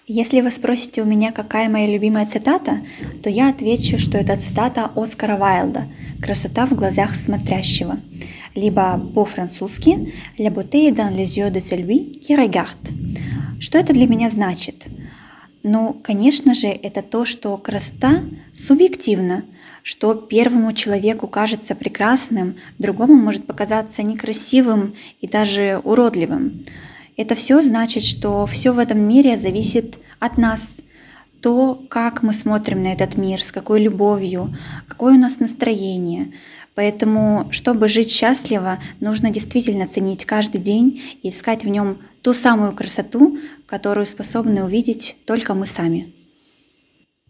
Если вы спросите у меня, какая моя любимая цитата, то я отвечу, что это цитата Оскара Уайльда «Красота в глазах смотрящего», либо по-французски «La beauté est dans les yeux de celui qui regarde». Что это для меня значит? Ну, конечно же, это то, что красота субъективна, что первому человеку кажется прекрасным, другому может показаться некрасивым и даже уродливым. Это все значит, что все в этом мире зависит от нас. То, как мы смотрим на этот мир, с какой любовью, какое у нас настроение. Поэтому, чтобы жить счастливо, нужно действительно ценить каждый день и искать в нем ту самую красоту, которую способны увидеть только мы сами.